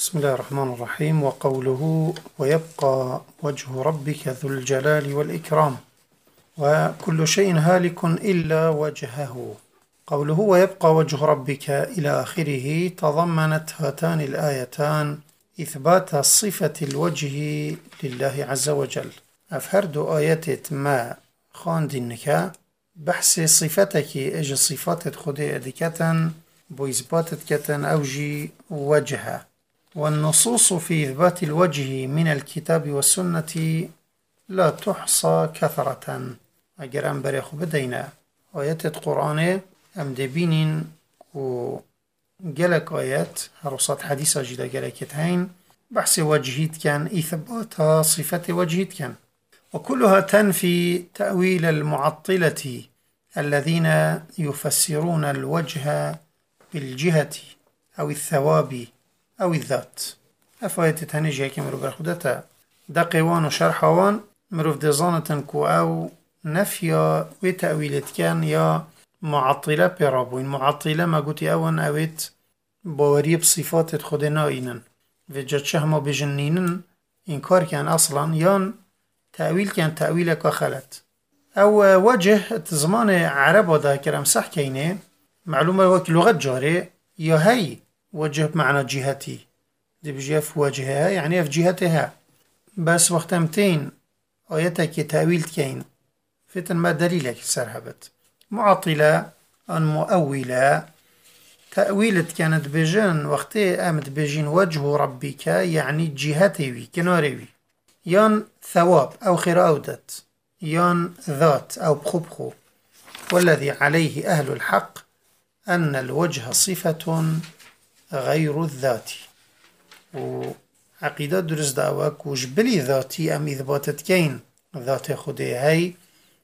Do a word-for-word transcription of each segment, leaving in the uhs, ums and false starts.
بسم الله الرحمن الرحيم. وقوله ويبقى وجه ربك ذو الجلال والإكرام وكل شيء هالك إلا وجهه. قوله ويبقى وجه ربك إلى آخره تضمنت هاتان الآيتان إثبات صفة الوجه لله عز وجل. أفهرد آيات ما خاندنك بحث صفتك إج صفات خدي أدكة بإثبات كتن أوجي وجهه. والنصوص في إثبات الوجه من الكتاب والسنة لا تحصى كثرة. أجر أم بريخ بدينا آيات القرآن أم دبينين و جلك آيات هرصات حديثة جدا جلكت هين بحث وجهيت كان إثبات صفة وجهيت كان، وكلها تنفي تأويل المعطلة الذين يفسرون الوجه بالجهة أو الثواب أو الذات. أفايت تهنيجي هيك مروف برخودتا دقيوان وشرحوان مروف ديزانة كو أو نفيا وتأويلت كان يا معطلة برابوين. معطلة ما قوتي أون أويت باوريب صفات خودنا إنن وجد شهما بجنينن إنكار كان أصلا يان تأويل كان تأويلك خلت أو وجه زمان عربا دا كرام صح كينه معلومة وقت لغة جاري يا هي وجه معنى جهتي دي بجي في وجهها يعني في جهتها، بس وقت امتين آياتك تأويل كين فتن ما دليلك سرهبت. معطلة أن مؤولة تأويلت كانت بجن وقت أمد بجين وجه ربك يعني جهتي كناري يان ثواب أو خير أودت يان ذات أو بخبخو. والذي عليه أهل الحق أن الوجه صفة غير الذات. وعقيدة درس دعوك وجبلي ذاتي أم إثباتت كين ذات خدي هاي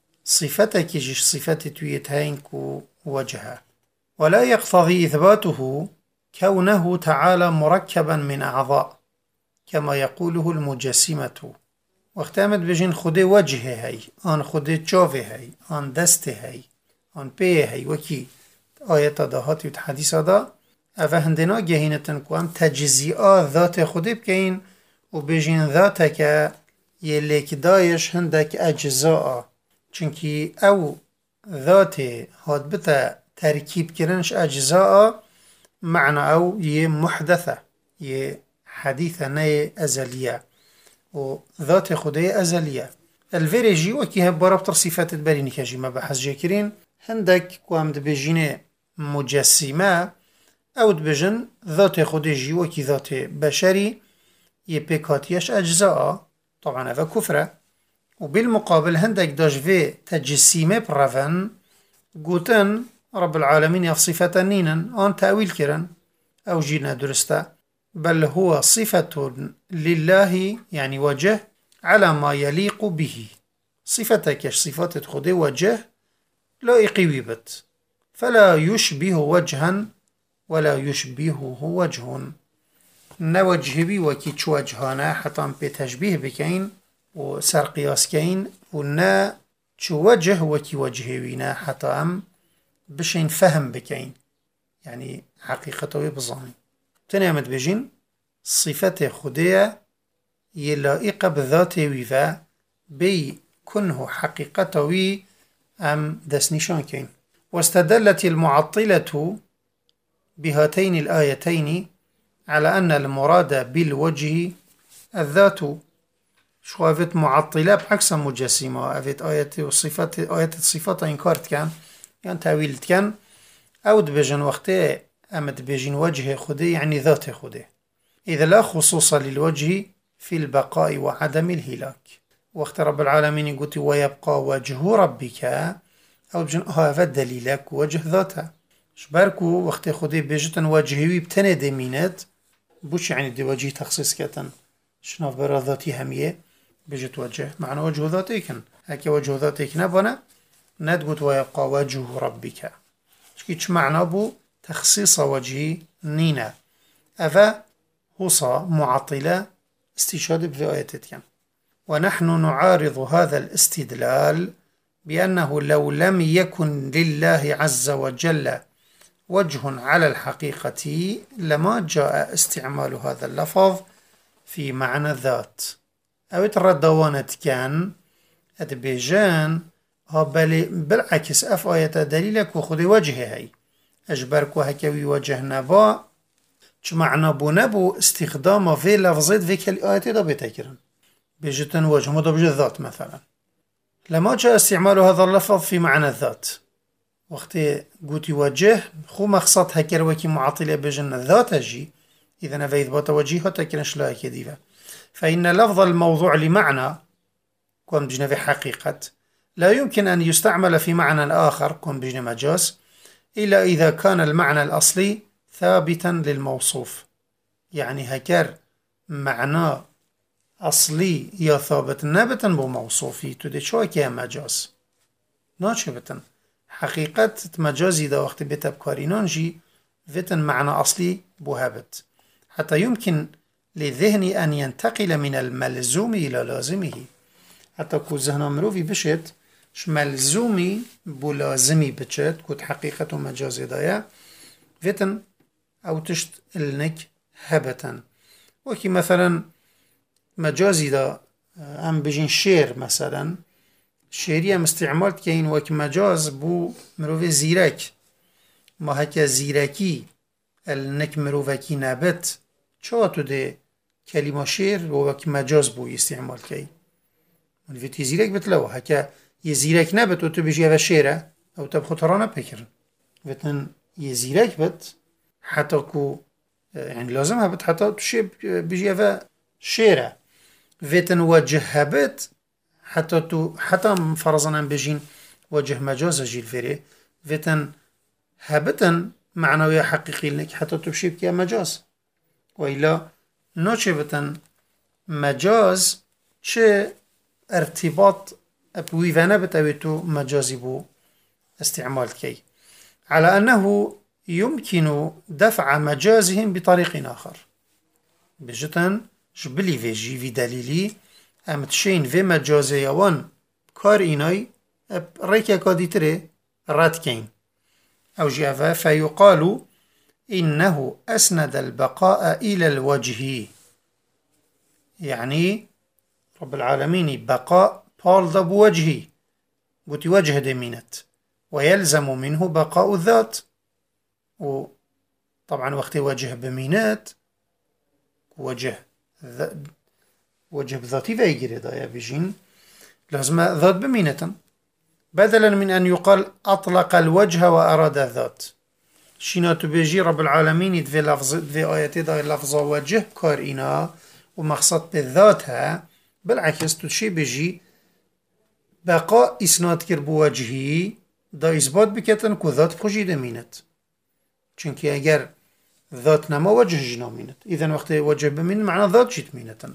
صفتك جيش صفت تويت هين كو وجهها. ولا يقتضي إثباته كونه تعالى مركبا من أعضاء كما يقوله المجسمة. واختامت بجين خدي وجه هاي آن خدي تشوفي هاي آن دست هاي آن بيه هاي وكي آيات دهات يتحديث دا أفا هندنا جهينتن كو ام تجزيئا ذات خدي بكين و بجين ذاتك يليك دايش هندك أجزاء چونكي أو ذات هاد بتا تركيب كرنش أجزاء معنى أو يه محدثة يه حديثة ناي أزلية وذات خدي أزلية. الفيريجي وكي هب برابطر صفات البريني كاجي ما بحث جاكرين هندك كوام دبجين مجسمة أو دبجن ذات خدي جي وكي ذات بشري يبكاتيش أجزاء طبعا هذا كفرة. وبالمقابل هندك داش في تجسيمة برافن قوتن رب العالمين يصفة نينا آن تأويل كرن أو جينا درستا، بل هو صفة لله يعني وجه على ما يليق به. صفتك صفات خدي وجه لائقي بت فلا يشبه وجها ولا يشبهه وجه. نوجه بي وكي وجهانا حتى بتشبيه بكين وسر قياس كين ونا وجه وكي وجه بينا حتى أم بشين فهم بكين يعني حقيقته بظاني. تنامت بجين صفات خدية يلائق بذاته ويفا بي كنه حقيقته أم دسنشان كين. واستدلت المعطلة بهاتين الآيتين على أن المراد بالوجه الذات. شو أفت معطلة بعكس مجسمة أفت آيات وصفات آيات الصفات إنكارت كان يعني تأويلت كان أو دبجن وقته أمد بجن وجه خدي يعني ذات خدي. إذا لا خصوص للوجه في البقاء وعدم الهلاك. وقت رب العالمين يقول ويبقى وجه ربك أو بجن هذا دليلك وجه ذاته. شباركو وقت خدي بجتن وجهي بتنه دمينت بوش يعني دي وجه تخصيص كتن شناف برا ذاتي همية بجت وجه معنى وجه ذاتيكن هكي وجه ذاتيك نبنا ندقت ويبقى وجه ربك شكيش معنى بو تخصيص وجهي نينا. أفا هصا معطلة استشهاد في آياتك. ونحن نعارض هذا الاستدلال بأنه لو لم يكن لله عز وجل وجه على الحقيقة لما جاء استعمال هذا اللفظ في معنى الذات. أو تردوانة كان أدبيجان بالعكس أف آية دليلك وخذ وجه هاي أجبرك وهكوي وجه نبا چ معنى بو نبو استخدام في لفظات في كل آية دا بتكرن بيجتن وجه مضى بجي الذات مثلا. لما جاء استعمال هذا اللفظ في معنى الذات وقت قوتي وجه خو مخصط هكر وكي معطلة بجن الذات جي إذا في إثبات وجهه تكرنش لا كذبة. فإن لفظ الموضوع لمعنى كون بجن في حقيقة لا يمكن أن يستعمل في معنى آخر كون بجن مجاز إلا إذا كان المعنى الأصلي ثابتا للموصوف. يعني هكر معنى أصلي يا ثابت نبتا بموصوفي تدي شو كي مجاز ناشبتا حقيقة مجازي دا وقت بتبكارينان جي فتن معنى أصلي بوهبت حتى يمكن للذهن أن ينتقل من الملزوم إلى لازمه. حتى كو ذهن مروفي بشت ش ملزومي بلازمي بشت كود حقيقة مجازي دايا فتن أو تشت النك هبتا. وكي مثلا مجازي دا أم بجين شير مثلا شيري أم استعمالت كين وكي مجاز بو مروفي زيرك ما هكا زيركي النك مروفكي نابت چواتو دي كلمة شير وكي مجاز بو استعمال كي ونفتي زيرك بتلو هكا يزيرك نابت وتو بيجي هذا شيرة أو تبخو ترانا بكر فتن يزيرك بت حتى كو يعني لازم هبت حتى تشي بيجي هذا شيرة فتن وجه هبت حتى تو حتى فرضنا بجين وجه مجاز جيل فيري فتن هبتن معنوية حقيقي لك حتى تبشي بكي مجاز وإلا نوچه بتن مجاز چه ارتباط بويفانا بتاويتو مجازي بو استعمال كي على أنه يمكن دفع مجازهم بطريق آخر بجتن جبلي في جي في دليلي ام تشين في مجازي وان كار إناي ريكا كاديتري راد كين أو جافا فيقال إنه أسند البقاء إلى الوجه. يعني رب العالمين بقاء بال ضب وجهي قلت وجه دمينت ويلزم منه بقاء الذات. وطبعا وقت وجه بمينات وجه ذ... وجه بذاتي فيجري ضايا بيجين لازم ذات بمينة بدلا من أن يقال أطلق الوجه وأراد الذات شيناتو بيجي رب العالمين في لفظ في آياتي دا لفظ وجه كارينا ومقصد بالذاتها بالعكس تشي بيجي بقاء إسناد كر بوجهي دا إثبات بكتن كو ذات بخجي دمينت چونكي اگر ذات نما وجه جنا مينت إذن وقت وجه بمين معنى ذات جيت مينتن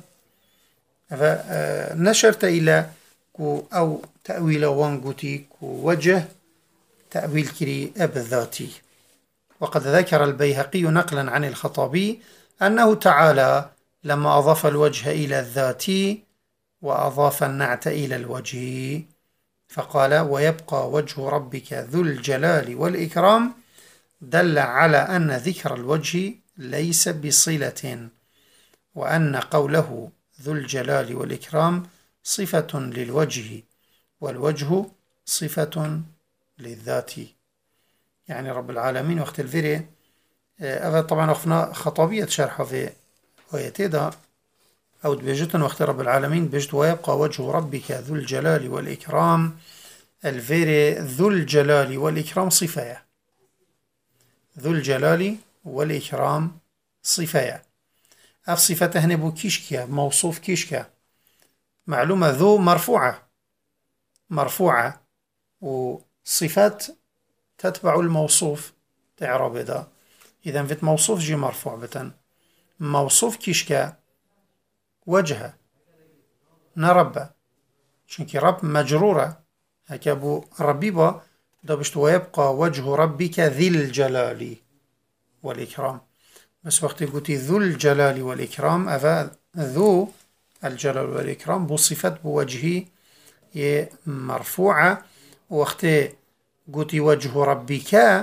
فنشرت إلى كو أو تأويل وانقوتي كو وجه تأويل كري أب الذاتي. وقد ذكر البيهقي نقلا عن الخطابي أنه تعالى لما أضاف الوجه إلى الذات وأضاف النعت إلى الوجه فقال ويبقى وجه ربك ذو الجلال والإكرام دل على أن ذكر الوجه ليس بصلة وأن قوله ذو الجلال والإكرام صفة للوجه والوجه صفة للذات. يعني رب العالمين وقت الفيري هذا طبعا أخفنا خطابية شرحه في آياتي دا أو بيجتن وقت رب العالمين بيجت ويبقى وجه ربك ذو الجلال والإكرام الفيري ذو الجلال والإكرام صفة ذو الجلال والإكرام صفة أف صفة هنبو كيشكيا موصوف كيشكا معلومة ذو مرفوعة مرفوعة وصفات تتبع الموصوف تعرب دا إذن فيت موصوف جي مرفوع بتن موصوف كيشكا وجهه نربى شنكي رب مجرورة هكابو ربيبا دابشت ويبقى وجه ربك ذي الجلال والإكرام بس وقت قلت ذو الجلال والإكرام أفا ذو الجلال والإكرام بصفة بوجهي مرفوعة وقت قلت وجه ربك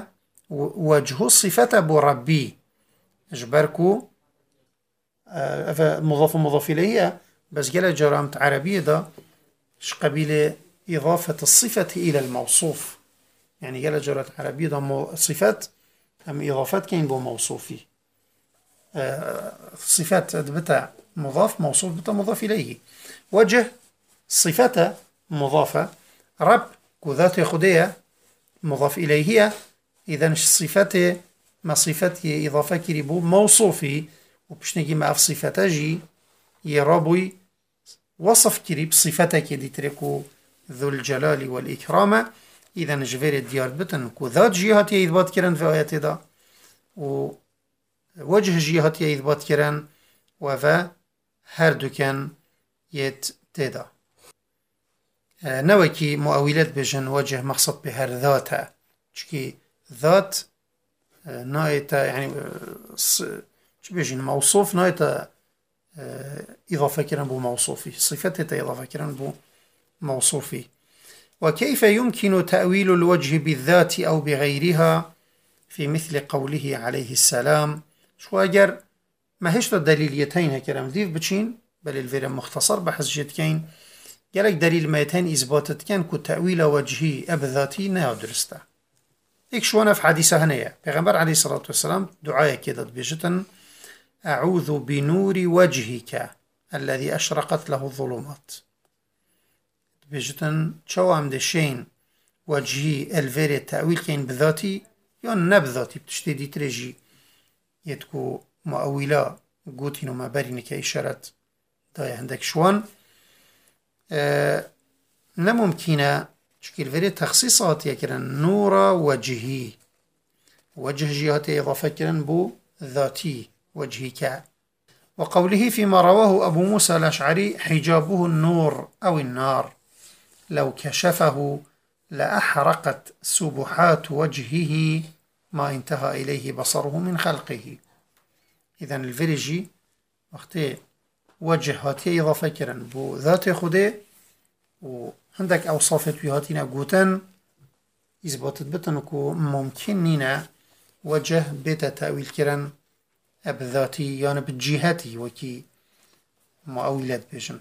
وجه صفة بو ربي اجبركو اه مضاف مضاف إليه بس قال جرامة عربية دا اش قبيل إضافة الصفة إلى الموصوف يعني قال جرامة عربية دا صفات أم إضافات كين بو موصوفي اه صفات بتاع مضاف موصوف بتاع مضاف إليه وجه صفة مضافة رب كذات خدية مضاف إليه إذا صفته ما صفته إضافة كريبو موصوفي وبشنجي ما في صفته جي يرابوي وصف كريب صفتك دي تركو ذو الجلال والإكرام إذا نجفير الديار بتن كذات جهات يثبات كرن في آيات دا ووجه جهات يثبات كرن وفا هردو كان يت تدا نوكي مؤولات بجن وجه مقصد بهر ذاتها چكي ذات نايتا يعني شو بيجين موصوف نايتا إضافة كرن بو موصوفي صفتها إضافة كرن بو موصوفي وكيف يمكن تأويل الوجه بالذات أو بغيرها في مثل قوله عليه السلام شو أجر ما هشت الدليليتين هكرم ديف بچين بل الفير مختصر بحث جدكين قالك دليل ميتين إثباتت كان كو تأويل وجهي أبذاتي ناو درسته إيك شوانا في حديثة هنية پیغمبر عليه الصلاة والسلام دعاية كده بيجتن أعوذ بنور وجهك الذي أشرقت له الظلمات بيجتن شو عم دشين وجهي الفير التأويل كين بذاتي يون نبذاتي بتشتدي تريجي يتكو مؤولا قوتينو ما بارينك إشارت داية عندك شوان أه نممكنة شكل فري تخصيصات يكرن نور وجهي وجه جهتي إضافة كرن بو ذاتي وجهك وقوله فيما رواه أبو موسى الأشعري حجابه النور أو النار لو كشفه لأحرقت سبحات وجهه ما انتهى إليه بصره من خلقه إذن الفريجي وقتي وجه هاتي إضافة كرن بو ذاتي خده وعندك أوصافت بيهاتينا قوتن إثباتت بتنكو ممكن نينا وجه بيتا تأويل كرن أبذاتي يعني بجهتي وكي مؤولات بيجن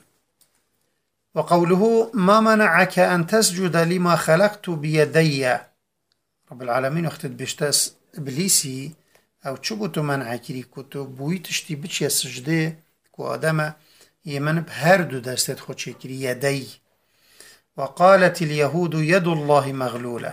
وقوله ما منعك أن تسجد لما خلقت بيدي رب العالمين اختد بيشتاس إبليسي أو تشبتو منعكري كتو بوي تشتي بچي السجده كو آدم يمن بهردو دستت خود شكري يدي وقالت اليهود يد الله مغلولة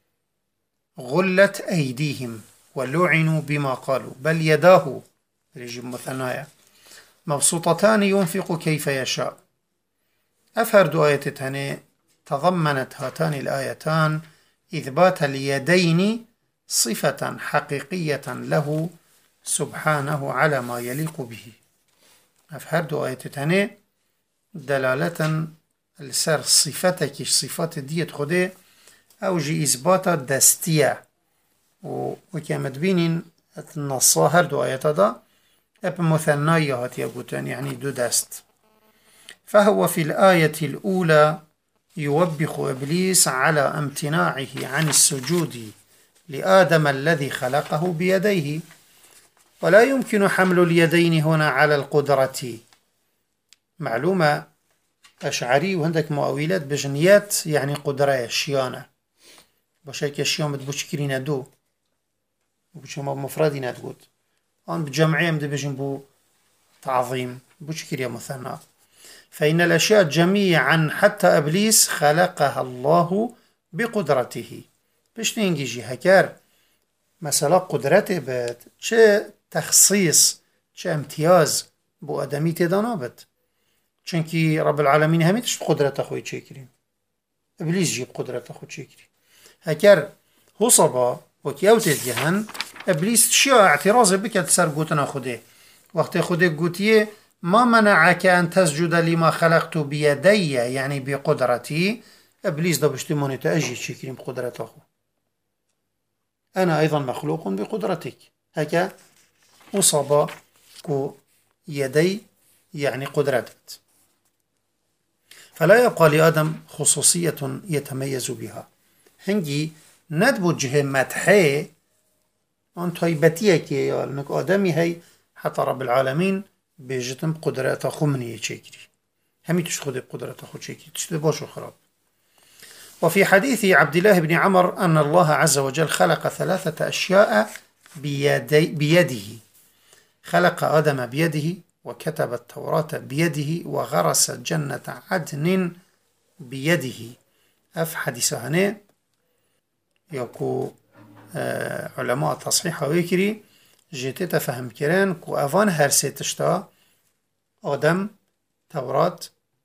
غلت أيديهم ولعنوا بما قالوا بل يداه رجب مثنايا مبسوطتان ينفق كيف يشاء أفرد آية تاني تضمنت هاتان الآيتان إثبات اليدين صفة حقيقية له سبحانه على ما يليق به أفرد آية تاني دلالة لسر صفتك صفات ديت خده أو جي إثبات دستية وكامت بينين النصا هردو آيات دا أب مثنايا هاتيا قوتان يعني دو دست فهو في الآية الأولى يوبخ إبليس على امتناعه عن السجود لآدم الذي خلقه بيديه ولا يمكن حمل اليدين هنا على القدرة معلومة أشعري وعندك مؤولات بجنيات يعني قدرة شيانة بشيك الشيان بتبوشكرين دو وبشما مفردين تقول أن بجمعية مد بجنبو تعظيم بوشكرية مثنى فإن الأشياء جميعا حتى إبليس خلقها الله بقدرته بش نيجي هكار مثلا قدرته بات چه تخصيص چه امتياز بو آدمي تدانابت چونكي رب العالمين همي تشت قدرته خوي چكرين إبليس جيب قدرته خوي چكرين هكار هو صبا وكيو تديهن إبليس شيء اعتراض بك سر قوتنا خوده وقت خوده قوتيه ما منعك أن تسجد لما خلقت بيدي يعني بقدرتي إبليس ده بشتموني تأجي شكرين بقدرته أنا أيضا مخلوق بقدرتك هكا أصاب كو يدي يعني قدرتك فلا يبقى لآدم خصوصية يتميز بها هنجي ندبو جه مدحي آن تایبتیه که یا نک آدمی هی حتی رب العالمین بيجتم قدرات خو من يشكري همي تشخد بقدرات خو تشكري تشتد باشو خراب. وفي حديث عبد الله بن عمر أن الله عز وجل خلق ثلاثة أشياء بيدي بيده، خلق آدم بيده، وكتب التوراة بيده، وغرس جنة عدن بيده. أف حديثة هنا يكو آه علماء تصحيح ويكري جيتي تفهم كران كو أفان هرسي تشتا آدم، توراة،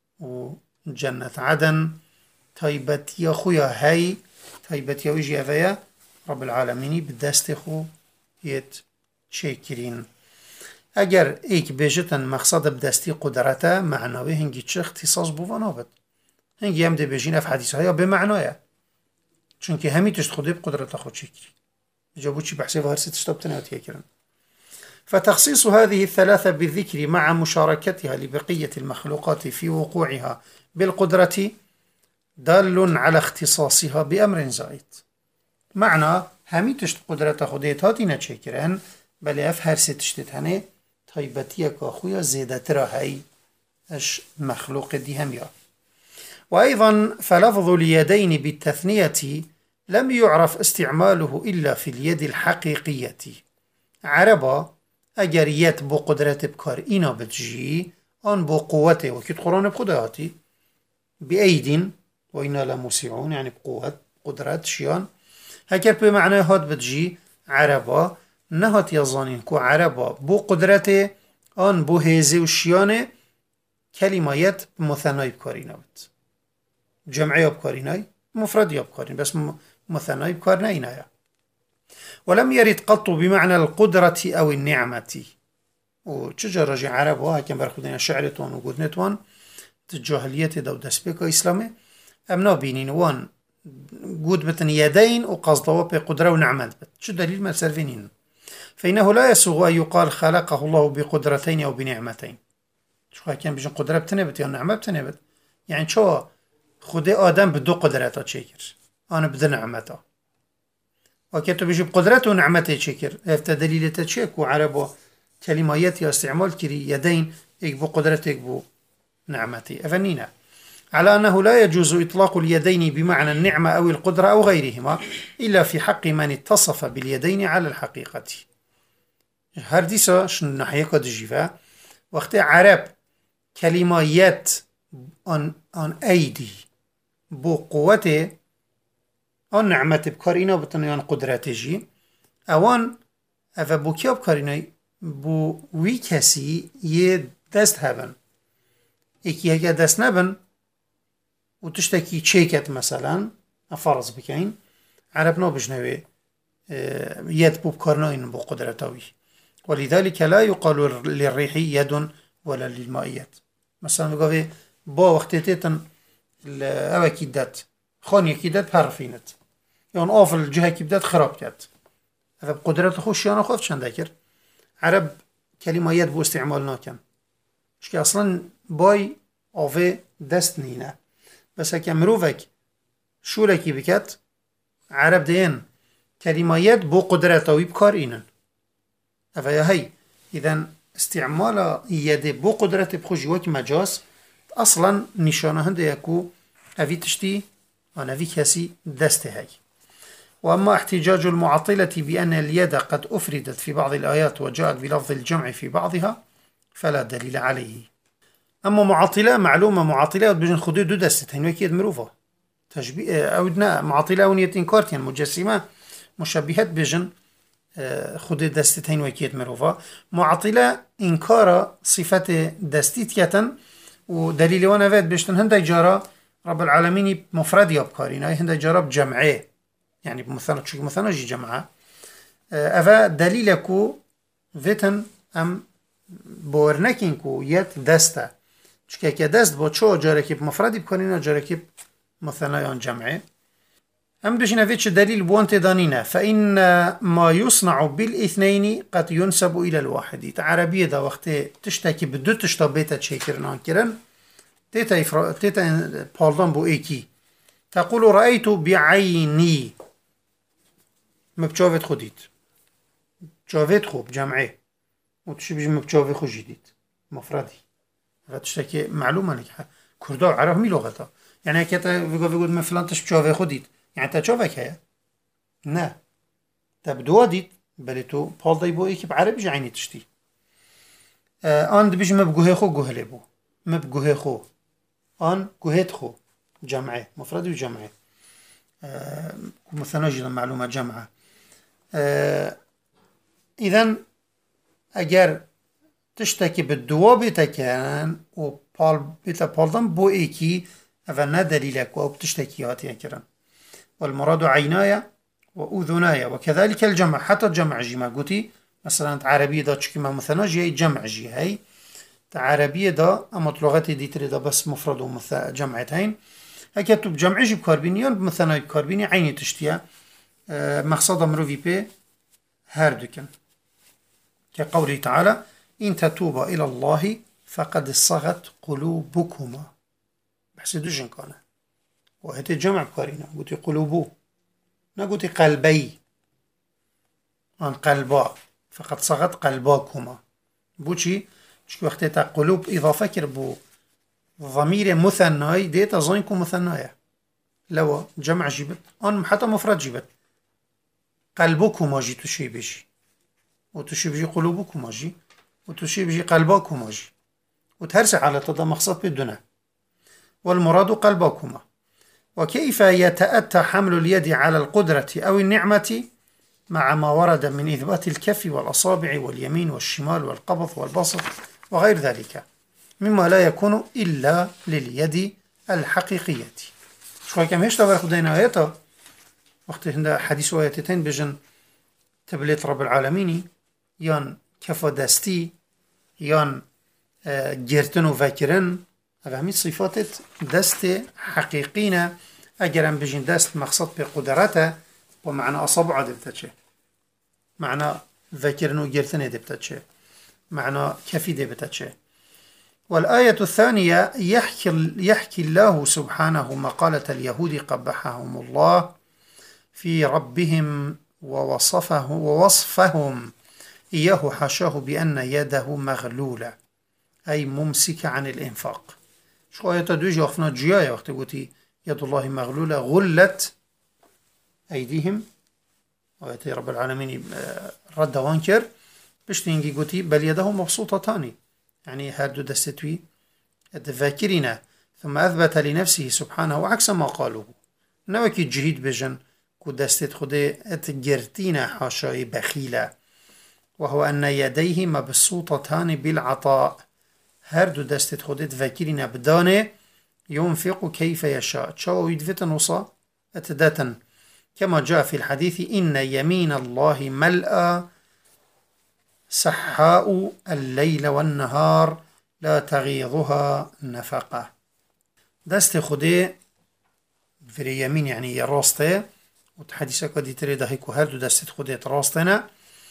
وجنة عدن، تايبتيا خويا هاي تايبتيا ويجي أفايا رب العالمين بدست خو يت شاكرين. اگر ایک بیجتن مقصد بدستی قدرته معناوی هنگی چه اختصاص بوانابد هنگی هم ده بیجین اف حدیث های به معنایه چونکه همی تشت خودی بقدرت خود شکری جابو چی بحثی و هرسی تشتابتنه و تیکرن. فتخصيص هذه الثلاثة بالذكر مع مشاركتها لبقية المخلوقات في وقوعها بالقدرة دال على اختصاصها بأمر زائد. معنى همي تشت قدرت خودت هاتی نچکرن بلی اف هر سی تشتت هنه تایبتیه که خویا زیدت را هی اش مخلوق دي هم يا. وأيضا فلفظ اليدين بالتثنية لم يعرف استعماله إلا في اليد الحقيقية. عربا اگر يد بو قدرت بكار إنا بتجي آن بو قوته وكيد قرآن بقدراتي بأيد وإنا لموسعون يعني بقوة قدرات شيان هكذا بمعنى هاد بتجي عربا نهات يظانين كو عربا بو قدرته آن بو هيزي وشيانه كلمات مثنائي بكارينا بت جمعي بكارينا مفردي بكارين بس مثنائي بكارنا إنايا. ولم يرد قط بمعنى القدرة أو النعمة. وشجر رجع عربا هكذا برخدين شعرتوان وقدنتوان تجاهلية دو دسبيك إسلامي أمنا بينين وان قود بتن يدين وقصدوا بقدرة ونعمت بت شو دليل ما سرفينين. فإنه لا يسوغ أن يقال خلقه الله بقدرتين أو بنعمتين. شو كان بيجن قدرة بتنبت يا نعمة بتنبت يعني شو خدي آدم بدو قدرته تشكر أنا بدو نعمته وكتو بيجي بقدرته ونعمته تشكر هفت دليل تشك وعربه كلمات استعمال كري يدين يكبو قدرته يكبو نعمتي أفنينا على أنه لا يجوز إطلاق اليدين بمعنى النعمة أو القدرة أو غيرهما إلا في حق من اتصف باليدين على الحقيقة. هرديسا شن نحيا قد جيفا وقت عرب كلمات عن عن أيدي بو قوته عن نعمة بكارينا بتنيان قدرته جي اوان أفا بو كيا بكارينا بو وي كسي يه دست هبن اكي هكا دست نبن وتشتكي تشيكت مثلا فرض بكين عرب نو بجنوي يد بو بكارناين بو قدرتاوي. ولذلك لا يقال للريح يد ولا للمائيات. مثلا بقى با وقت تيتن او كيدات خاني كيدات بحرفينت يعني آف الجهة كيدات خراب كات هذا بقدرت خوش يانا خوف چند ذكر عرب كلمة يد بو استعمال ناكن شكي اصلا باي آفه دست نينه بس هكا مروفك شو لكي بكات عرب دين كلمة يد بو قدرتاوي بكار اينن افا هي اذا استعمال يد بو قدرت بخوش وك مجاز اصلا نشانه هنده يكو اوي تشتي انا في كاسي دست هاي. واما احتجاج المعطلة بان اليد قد افردت في بعض الايات وجاءت بلفظ الجمع في بعضها فلا دليل عليه. اما معطلة معلومة معطلة بجن خدود دو دست هنو كيد مروفة تشبيه اودنا معطلة ونيتين كارتين مجسمة مشبهات بجن خود دستتين وكيت مروفا. معطلة إنكار صفة دستيتية ودليل وانا فات بيشتن هندا جارة رب العالمين مفرد يبكارين هاي هندا جارة بجمعه يعني بمثلا شو مثلا جي جمعه أفا دليلكو فيتن أم بورنكينكو يت دستا شكا كدست بو شو جارة كيب مفرد يبكارين جارة كيب مثلا يان جمعه أم بجنا فيتش دليل بوانت دانينا فإن ما يصنع بالاثنين قد ينسب إلى الواحد. عربية دا وقت تشتكي بدو تشتا بيتا تشيكرنا كرن تيتا يفرا تيتا بالدان بو إيكي تقول رأيت بعيني مبتشوفت خديت بچاوت خو بجمعه وتشي بيجي مبچاوي خو جديد مفردي فتشتكي معلومة لك كردا وعرب مي لغتها يعني كتا بيقول بيقول ما فلان تش بچاوي خو ديت يعني تا چاوك هيا نه تبدو ديت بل تو بال داي بو ايكي بعربي عيني تشتي آه آن دبيجي مبقوه خو قوهلي بو مبقوه خو آن قوهت خو جمعه مفردي وجمعه آه مثلا جدا معلومة جمعة آه إذن اگر تشتكي بالدوا بيتكان و بال بيتا بالدن بو ايكي افنا دليلك و بتشتكي هاتي كرن والمراد عينايا وأذنايا وكذلك الجمع حتى الجمع جي ما قلتي مثلا عربية دا تشكي ما مثلا جي جمع جي هاي عربية دا اما لغتي دي تري دا بس مفرد وجمعتين هكا تو بجمع جي بكاربيني مثلا بكاربيني عيني تشتيا أه مقصد مروفي بي هاردكن كقوله تعالى إن تتوبا إلى الله فقد صغت قلوبكما بحسي دوجن كان وهتي جمع بكارينا قلتي قلوبو نا قلتي قلبي عن قلبا فقد صغت قلباكما بوشي شكو وقت تا قلوب إضافة كربو ضمير مثناي ديتا ظنكو مثنايا لو جمع جيبت أن حتى مفرد جيبت قلبكما جي تشي بيجي وتشي بيجي قلوبكما جي وتشي بيجي قلباكما جي وتهرسي على تدا مقصد بدنا والمراد قلباكما وكيف يتأتى حمل اليد على القدرة أو النعمة مع ما ورد من إثبات الكف والأصابع واليمين والشمال والقبض والبسط وغير ذلك مما لا يكون إلا لليد الحقيقية شو كم هيش تبارك خدينا آياتا وقت هندا حديث آياتين بجن تبليت رب العالمين يان كف دستي يان جرتن وفكرن هذا صفات دست حقيقينا أجرم بجن دست مقصد بقدرته ومعنى أصابع دبتشه معنى ذكرن وجرتن دبتشه معنى كفي دبتشه والآية الثانية يحكي, يحكي الله سبحانه مقالة اليهود قبحهم الله في ربهم ووصفه ووصفهم إياه حاشاه بأن يده مغلولة أي ممسكة عن الإنفاق شو آية دوجي وقفنا جيايا وقت قلتي يد الله مغلولة غلت أيديهم آية رب العالمين رد وانكر بشتينجي قلتي بل يده مبسوطتان يعني هادو دستوي الذاكرين ثم أثبت لنفسه سبحانه عكس ما قالوه نوكي جهيد بجن كو دستت خده اتجرتين حاشاي بخيلة وهو أن يديه مبسوطتان بالعطاء هردو دستت خده تذاكرين بدانه ينفق كيف يشاء تشاو يدفت نصا اتداتا كما جاء في الحديث إن يمين الله ملأ سحاء الليل والنهار لا تغيضها نفقة دست خده في يمين يعني يراسته وتحديثة قد تريد هيكو هردو دست خده تراستنا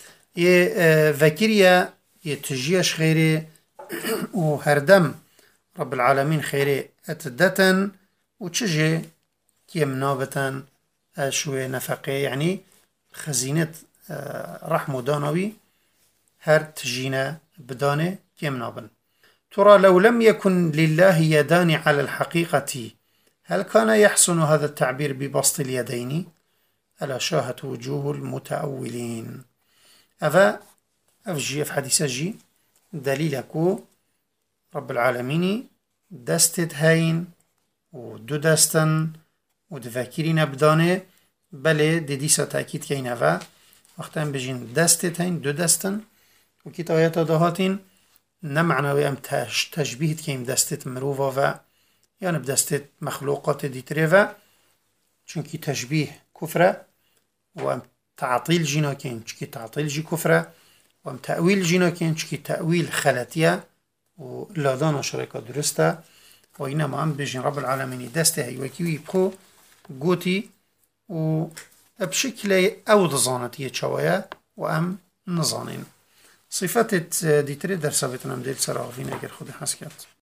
يذكريا يتجيش خيري وهردم رب العالمين خيري اتدتا وتشجي كيم نابتا شوية نفقه يعني خزينة رحم دانوي هر تجينا بدانه كيم نابن ترى لو لم يكن لله يدان على الحقيقة هل كان يحسن هذا التعبير ببسط اليدين؟ ألا شاهت وجوه المتأولين أفا أفجي في حديثة جي دليلكو رب العالمين دستت هين ودو دستن ودفاكرين بدانه بله ديديسة تأكيد كين أفا وقتاً بجين دستت هين دو دستن وكيت آيات دهاتين نمعنا ويام تشبيه كيم دستت مروفا و يعني بدستت مخلوقات دي تريفا چونكي تشبيه كفرة وام تعطيل جينا كين چونكي تعطيل جي كفرة وام تأويل جينا كين چونكي تأويل خلاتية ولادانا شركة درسته وإنما ام بجين رب العالمين دسته هيوكي ويبقو قوتي و بشكل أو ضزانت يتشوية وام نظانين صفات دي تري درسة بتنام ديل سراغ فينا اگر خود حسكات